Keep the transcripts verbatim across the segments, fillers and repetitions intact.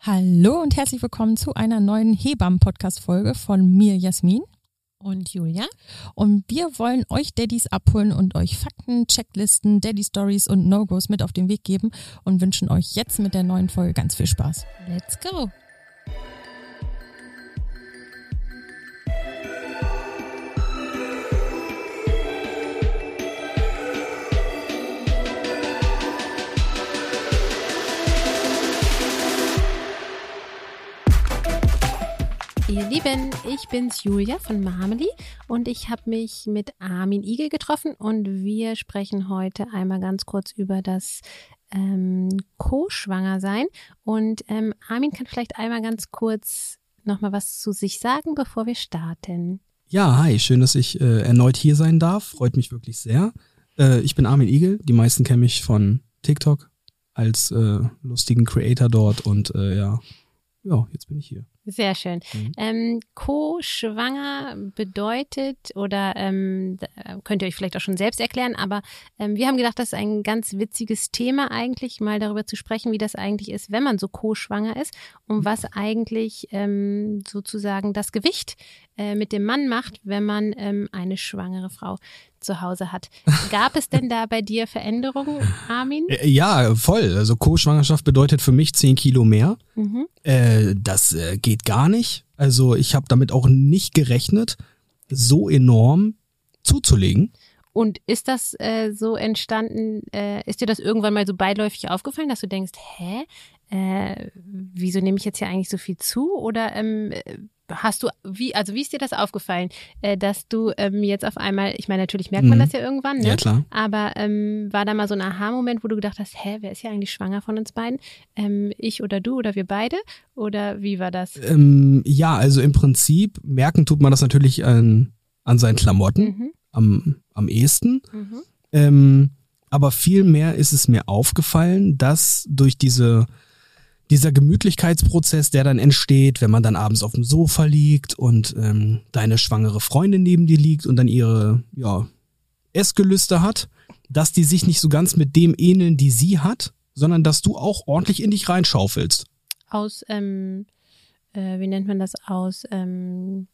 Hallo und herzlich willkommen zu einer neuen Hebammen-Podcast-Folge von mir, Jasmin. Und Julia. Und wir wollen euch Daddys abholen und euch Fakten, Checklisten, Daddy-Stories und No-Gos mit auf den Weg geben und wünschen euch jetzt mit der neuen Folge ganz viel Spaß. Let's go! Ihr Lieben, ich bin's Julia von Marmeli und ich habe mich mit Armin Igel getroffen und wir sprechen heute einmal ganz kurz über das ähm, Co-Schwanger-Sein. Und ähm, Armin kann vielleicht einmal ganz kurz nochmal was zu sich sagen, bevor wir starten. Ja, hi, schön, dass ich äh, erneut hier sein darf, freut mich wirklich sehr. Äh, ich bin Armin Igel, die meisten kennen mich von TikTok als äh, lustigen Creator dort und äh, ja, ja, jetzt bin ich hier. Sehr schön. Mhm. Ähm, Co-Schwanger bedeutet, oder ähm, könnt ihr euch vielleicht auch schon selbst erklären, aber ähm, wir haben gedacht, das ist ein ganz witziges Thema eigentlich, mal darüber zu sprechen, wie das eigentlich ist, wenn man so co-schwanger ist und was eigentlich ähm, sozusagen das Gewicht äh, mit dem Mann macht, wenn man ähm, eine schwangere Frau zu Hause hat. Gab es denn da bei dir Veränderungen, Armin? Ja, voll. Also Co-Schwangerschaft bedeutet für mich zehn Kilo mehr. Mhm. Äh, das äh, geht gar nicht. Also ich habe damit auch nicht gerechnet, so enorm zuzulegen. Und ist das äh, so entstanden, äh, ist dir das irgendwann mal so beiläufig aufgefallen, dass du denkst, hä, äh, wieso nehme ich jetzt hier eigentlich so viel zu? Oder ähm, hast du, wie, also wie ist dir das aufgefallen, äh, dass du ähm, jetzt auf einmal, ich meine, natürlich merkt man mhm. das ja irgendwann, ne? Ja, klar. Aber ähm, war da mal so ein Aha-Moment, wo du gedacht hast, hä, wer ist ja eigentlich schwanger von uns beiden? Ähm, ich oder du oder wir beide? Oder wie war das? Ähm, ja, also im Prinzip merken tut man das natürlich an, an seinen Klamotten mhm. am, am ehesten. Mhm. Ähm, aber viel mehr ist es mir aufgefallen, dass durch diese dieser Gemütlichkeitsprozess, der dann entsteht, wenn man dann abends auf dem Sofa liegt und ähm, deine schwangere Freundin neben dir liegt und dann ihre ja, Essgelüste hat, dass die sich nicht so ganz mit dem ähneln, die sie hat, sondern dass du auch ordentlich in dich reinschaufelst. Aus, ähm, äh, wie nennt man das, aus ähm,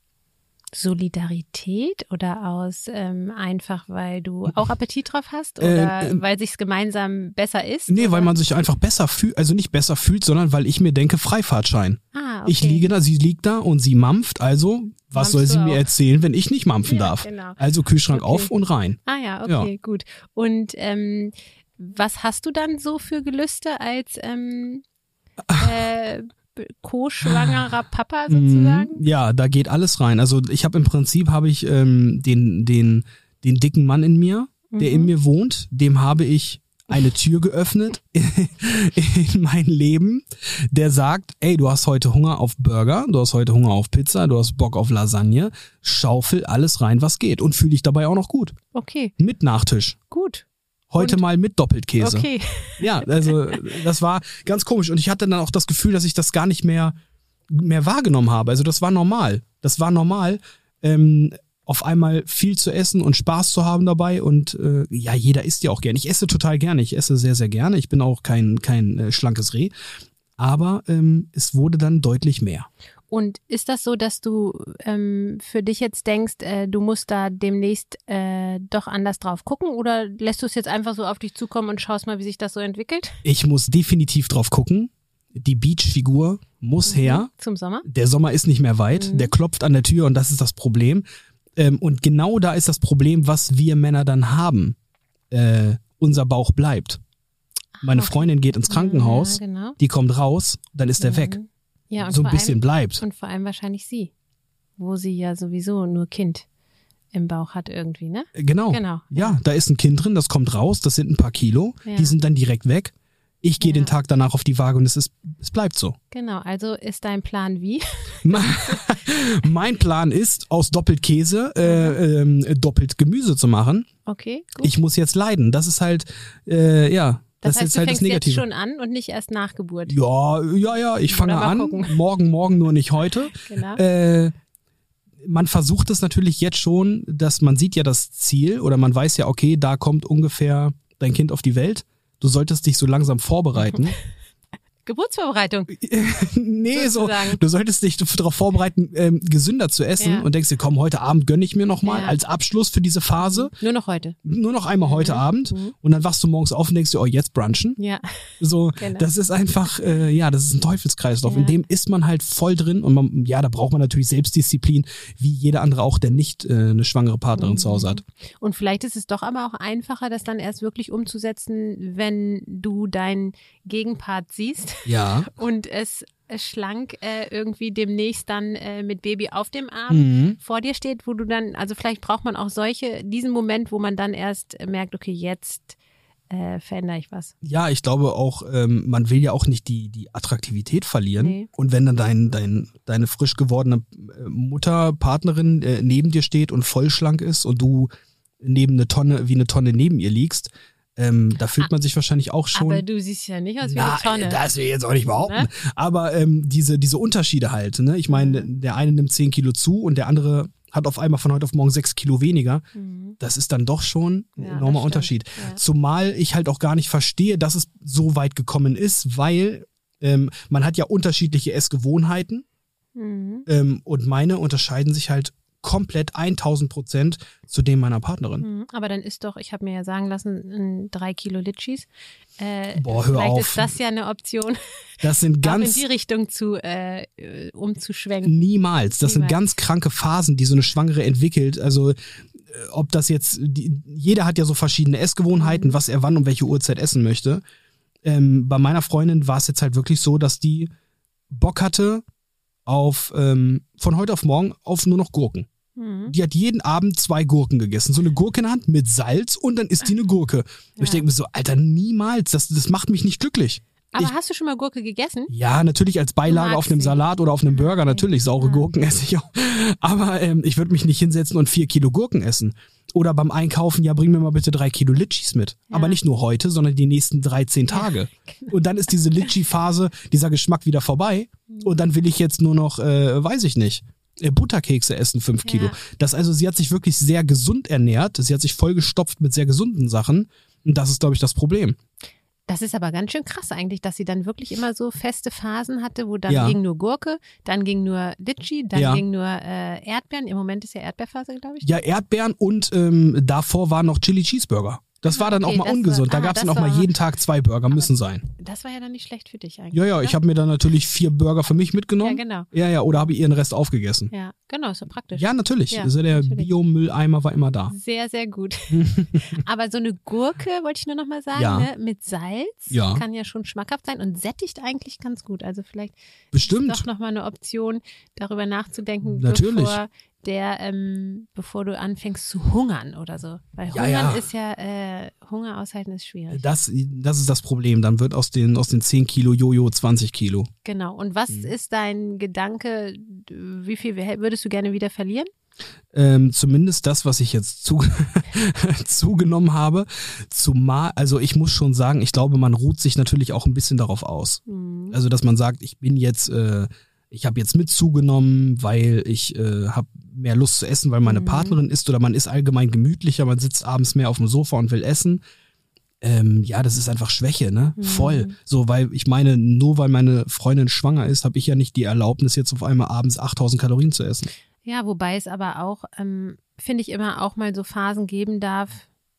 Solidarität oder aus ähm, einfach, weil du auch Appetit drauf hast oder äh, äh, weil sich's gemeinsam besser ist? Nee, oder? Weil man sich einfach besser fühlt, also nicht besser fühlt, sondern weil ich mir denke, Freifahrtschein. Ah, okay. Ich liege da, sie liegt da und sie mampft, also was Mampfst soll sie mir erzählen, wenn ich nicht mampfen ja, darf? Genau. Also Kühlschrank okay. auf und rein. Ah ja, okay, ja. Gut. Und ähm, was hast du dann so für Gelüste als ähm, äh, co-schwangerer Papa sozusagen? Ja, da geht alles rein. Also ich habe im Prinzip habe ich ähm, den den den dicken Mann in mir, der mhm. in mir wohnt. Dem habe ich eine Tür geöffnet in mein Leben, der sagt, ey, du hast heute Hunger auf Burger, du hast heute Hunger auf Pizza, du hast Bock auf Lasagne, schaufel alles rein, was geht und fühl dich dabei auch noch gut. Okay. Mit Nachtisch. Gut. Heute und? Mal mit Doppeltkäse. Okay. Ja, also das war ganz komisch. Und ich hatte dann auch das Gefühl, dass ich das gar nicht mehr, mehr wahrgenommen habe. Also das war normal. Das war normal, ähm, auf einmal viel zu essen und Spaß zu haben dabei. Und äh, ja, jeder isst ja auch gerne. Ich esse total gerne. Ich esse sehr, sehr gerne. Ich bin auch kein, kein äh, schlankes Reh. Aber ähm, es wurde dann deutlich mehr. Und ist das so, dass du ähm, für dich jetzt denkst, äh, du musst da demnächst äh, doch anders drauf gucken oder lässt du es jetzt einfach so auf dich zukommen und schaust mal, wie sich das so entwickelt? Ich muss definitiv drauf gucken. Die Beachfigur muss mhm. her. Zum Sommer? Der Sommer ist nicht mehr weit. Mhm. Der klopft an der Tür und das ist das Problem. Ähm, und genau da ist das Problem, was wir Männer dann haben. Äh, unser Bauch bleibt. Meine okay. Freundin geht ins Krankenhaus, ja, genau. die kommt raus, dann ist der mhm. weg. Ja, und so ein bisschen allem, bleibt. Und vor allem wahrscheinlich sie, wo sie ja sowieso nur Kind im Bauch hat irgendwie, ne? Genau. Genau. Ja, da ist ein Kind drin, das kommt raus, das sind ein paar Kilo, ja. Die sind dann direkt weg. Ich gehe ja. den Tag danach auf die Waage und es ist, es bleibt so. Genau, also ist dein Plan wie? Mein Plan ist, aus doppelt Käse äh, äh, doppelt Gemüse zu machen. Okay, gut. Ich muss jetzt leiden. Das ist halt, äh, ja. Das, das heißt, ist du halt fängst das Negative. Jetzt schon an und nicht erst nach Geburt. Ja, ja, ja, ich fange an. Gucken. Morgen, morgen, nur nicht heute. Genau. Äh, man versucht es natürlich jetzt schon, dass man sieht ja das Ziel oder man weiß ja, okay, da kommt ungefähr dein Kind auf die Welt. Du solltest dich so langsam vorbereiten. Geburtsvorbereitung. nee, sozusagen. so, du solltest dich darauf vorbereiten, ähm, gesünder zu essen Ja. und denkst dir, komm, heute Abend gönne ich mir nochmal Ja. als Abschluss für diese Phase. Nur noch heute. Nur noch einmal heute Mhm. Abend Mhm. und dann wachst du morgens auf und denkst dir, oh, jetzt brunchen. Ja. So, Genau. das ist einfach, äh, ja, das ist ein Teufelskreislauf. Ja. In dem ist man halt voll drin und man, ja, da braucht man natürlich Selbstdisziplin, wie jeder andere auch, der nicht äh, eine schwangere Partnerin Mhm. zu Hause hat. Und vielleicht ist es doch aber auch einfacher, das dann erst wirklich umzusetzen, wenn du deinen Gegenpart siehst Ja. und es schlank äh, irgendwie demnächst dann äh, mit Baby auf dem Arm Mhm. vor dir steht, wo du dann, also vielleicht braucht man auch solche, diesen Moment, wo man dann erst merkt, okay, jetzt äh, verändere ich was. Ja, ich glaube auch, ähm, man will ja auch nicht die, die Attraktivität verlieren. Nee. Und wenn dann dein, dein, deine frisch gewordene äh, Mutter, Partnerin äh, neben dir steht und vollschlank ist und du neben eine Tonne, wie eine Tonne neben ihr liegst, ähm, da fühlt man sich wahrscheinlich auch schon. Aber du siehst ja nicht aus wie Na, eine Tonne. das will ich jetzt auch nicht behaupten. Ne? Aber ähm, diese, diese Unterschiede halt. Ne? Ich meine, Mhm. der eine nimmt zehn Kilo zu und der andere hat auf einmal von heute auf morgen sechs Kilo weniger. Mhm. Das ist dann doch schon ein Ja, enormer das Unterschied. stimmt. Ja. Zumal ich halt auch gar nicht verstehe, dass es so weit gekommen ist, weil ähm, man hat ja unterschiedliche Essgewohnheiten Mhm. ähm, und meine unterscheiden sich halt komplett tausend Prozent zu dem meiner Partnerin. Mhm. Aber dann ist doch, ich habe mir ja sagen lassen, ein drei Kilo Litchis. Äh, Boah, hör vielleicht auf. ist das ja eine Option, Das sind auch in ganz die Richtung zu äh, äh, umzuschwenken. niemals. Das sind Niemals. ganz kranke Phasen, die so eine Schwangere entwickelt. Also äh, ob das jetzt, die, jeder hat ja so verschiedene Essgewohnheiten, Mhm. was er wann um welche Uhrzeit essen möchte. Ähm, bei meiner Freundin war es jetzt halt wirklich so, dass die Bock hatte auf ähm, von heute auf morgen auf nur noch Gurken. Mhm. Die hat jeden Abend zwei Gurken gegessen. So eine Gurke in der Hand mit Salz und dann isst die eine Gurke. Und ich Ja. denke mir so, Alter, niemals. Das, das macht mich nicht glücklich. Aber Ich- hast du schon mal Gurke gegessen? Ja, natürlich als Beilage magst auf einem sie. Salat oder auf einem Burger, natürlich. Saure Ja. Gurken esse ich auch. Aber ähm, ich würde mich nicht hinsetzen und vier Kilo Gurken essen. Oder beim Einkaufen, ja, bring mir mal bitte drei Kilo Litchis mit. Ja. Aber nicht nur heute, sondern die nächsten dreizehn Tage. Und dann ist diese Litchi-Phase, dieser Geschmack wieder vorbei. Und dann will ich jetzt nur noch, äh, weiß ich nicht, äh, Butterkekse essen, fünf Kilo. Ja. Das also, sie hat sich wirklich sehr gesund ernährt. Sie hat sich vollgestopft mit sehr gesunden Sachen. Und das ist, glaube ich, das Problem. Das ist aber ganz schön krass eigentlich, dass sie dann wirklich immer so feste Phasen hatte, wo dann Ja. ging nur Gurke, dann ging nur Litchi, dann Ja. ging nur äh, Erdbeeren. Im Moment ist ja Erdbeerphase, glaube ich. Ja, Erdbeeren und ähm, davor war noch Chili Cheeseburger. Das war dann okay, auch mal das war- ungesund. Da ah, gab's dann das auch mal war- jeden Tag zwei Burger, müssen sein. Das war ja dann nicht schlecht für dich eigentlich. Ja, ja, oder? ich habe mir dann natürlich vier Burger für mich Ja, mitgenommen. genau. Ja, ja, oder habe ich ihren Rest aufgegessen. Ja, genau, ist so praktisch. Ja, natürlich. Ja, also der natürlich. Biomülleimer war immer da. Sehr, sehr gut. Aber so eine Gurke, wollte ich nur noch mal sagen, Ja. ne, mit Salz Ja. kann ja schon schmackhaft sein und sättigt eigentlich ganz gut. Also vielleicht Bestimmt. ist doch noch mal eine Option, darüber nachzudenken, Natürlich. bevor der, ähm, bevor du anfängst zu hungern oder so. Weil Ja, Hungern ja. ist ja, äh, Hunger aushalten ist schwierig. Das, das ist das Problem. Dann wird aus den, aus den zehn Kilo Jojo zwanzig Kilo. Genau. Und was Mhm. ist dein Gedanke, wie viel würdest du gerne wieder verlieren? Ähm, zumindest das, was ich jetzt zu, zugenommen habe. Zumal, also ich muss schon sagen, ich glaube, man ruht sich natürlich auch ein bisschen darauf aus. Hm. Also, dass man sagt, ich bin jetzt, äh, ich habe jetzt mit zugenommen, weil ich äh, habe mehr Lust zu essen, weil meine Mhm. Partnerin isst, oder man ist allgemein gemütlicher, man sitzt abends mehr auf dem Sofa und will essen. Ähm, ja, das ist einfach Schwäche, ne? Mhm. Voll. So, weil ich meine, nur weil meine Freundin schwanger ist, habe ich ja nicht die Erlaubnis, jetzt auf einmal abends achttausend Kalorien zu essen. Ja, wobei es aber auch, ähm, finde ich, immer auch mal so Phasen geben darf,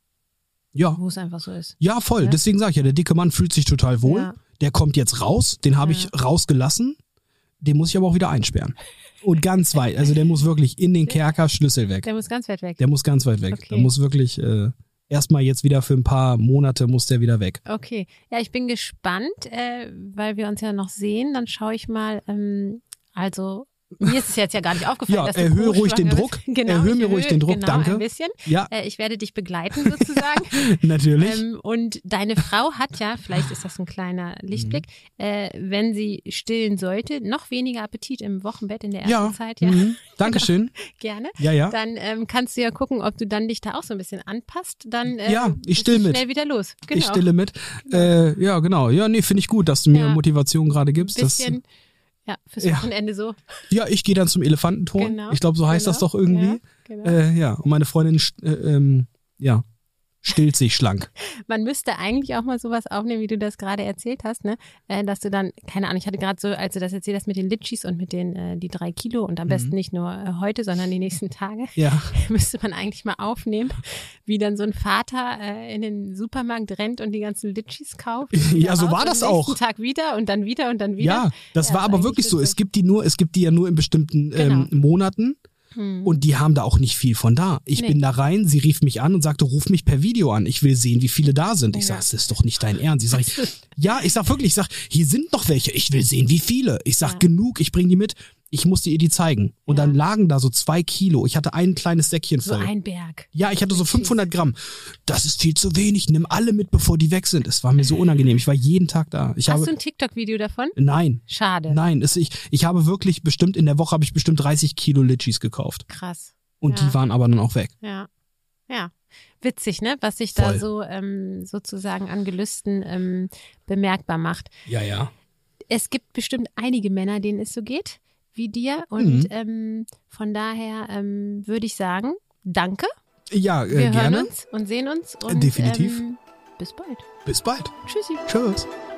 Ja. wo es einfach so ist. Ja, voll. Ja. Deswegen sage ich ja, der dicke Mann fühlt sich total wohl. Ja. Der kommt jetzt raus, den habe Ja. ich rausgelassen. Den muss ich aber auch wieder einsperren. Und ganz weit. Also der muss wirklich in den Kerker, Schlüssel weg. Der muss ganz weit weg. Der muss ganz weit weg. Okay. Der muss wirklich äh, erstmal jetzt wieder für ein paar Monate muss der wieder weg. Okay. Ja, ich bin gespannt, äh, weil wir uns ja noch sehen. Dann schaue ich mal, ähm, also mir ist es jetzt ja gar nicht aufgefallen, Ja, dass du erhöhe ruhig den co-schwanger Druck. bist. Genau, Erhöhe ich mir ruhig den Druck, genau, danke. Ein bisschen. Ja, Äh, ich werde dich begleiten sozusagen. natürlich. Ähm, und deine Frau hat ja, vielleicht ist das ein kleiner Lichtblick, Mhm. äh, wenn sie stillen sollte, noch weniger Appetit im Wochenbett in der ersten ja, Zeit. Ja, mhm. Dankeschön. gerne. Ja, ja. Dann ähm, kannst du ja gucken, ob du dann dich da auch so ein bisschen anpasst. Dann äh, Ja, ich bist still du mit. schnell wieder los. Genau. Ich stille mit. Äh, ja, genau. Ja, nee, finde ich gut, dass du mir Ja. Motivation gerade gibst. Ein bisschen, ja, fürs Ja. Wochenende so. Das, ja, ich gehe dann zum Elefantenton. Genau, Ich glaube, so heißt genau, das doch irgendwie. Ja, genau. Äh, ja, und meine Freundin, äh, ähm, ja, stillt sich schlank. Man müsste eigentlich auch mal sowas aufnehmen, wie du das gerade erzählt hast, ne? Äh, dass du dann, keine Ahnung, ich hatte gerade so, als du das erzählt hast mit den Litchis und mit den äh, die drei Kilo und am mhm. besten nicht nur äh, heute, sondern die nächsten Tage, ja. müsste man eigentlich mal aufnehmen, wie dann so ein Vater äh, in den Supermarkt rennt und die ganzen Litchis kauft. Ja, so war das auch. Am nächsten Tag wieder und dann wieder und dann wieder. Ja, das ja, war aber wirklich so. Es gibt die nur, es gibt die ja nur in bestimmten genau. ähm, Monaten. Hm. Und die haben da auch nicht viel von da. Ich nee. bin da rein, sie rief mich an und sagte, ruf mich per Video an. Ich will sehen, wie viele da sind. Ich ja. sag, das ist doch nicht dein Ernst. Ich sag, ja, ich sag wirklich, ich sag, hier sind noch welche. Ich will sehen, wie viele. Ich sag, ja. genug, ich bring die mit. Ich musste ihr die zeigen. Und ja. dann lagen da so zwei Kilo. Ich hatte ein kleines Säckchen voll. So ein Berg. Ja, ich hatte so fünfhundert Gramm. Das ist viel zu wenig. Nimm alle mit, bevor die weg sind. Es war mir so unangenehm. Ich war jeden Tag da. Ich Hast habe, du ein TikTok-Video davon? Nein. Schade. Nein, es, ich, ich habe wirklich bestimmt, in der Woche habe ich bestimmt dreißig Kilo Litchis gekauft. Krass. Und ja. die waren aber dann auch weg. Ja. Ja. Witzig, ne? Was sich Voll. da so ähm, sozusagen an Gelüsten ähm, bemerkbar macht. Ja, ja. Es gibt bestimmt einige Männer, denen es so geht wie dir. Und Mhm. ähm, von daher ähm, würde ich sagen, danke. Ja, äh, Wir gerne. hören uns und sehen uns. Und, Definitiv. Ähm, bis bald. Bis bald. Tschüssi. Tschüss.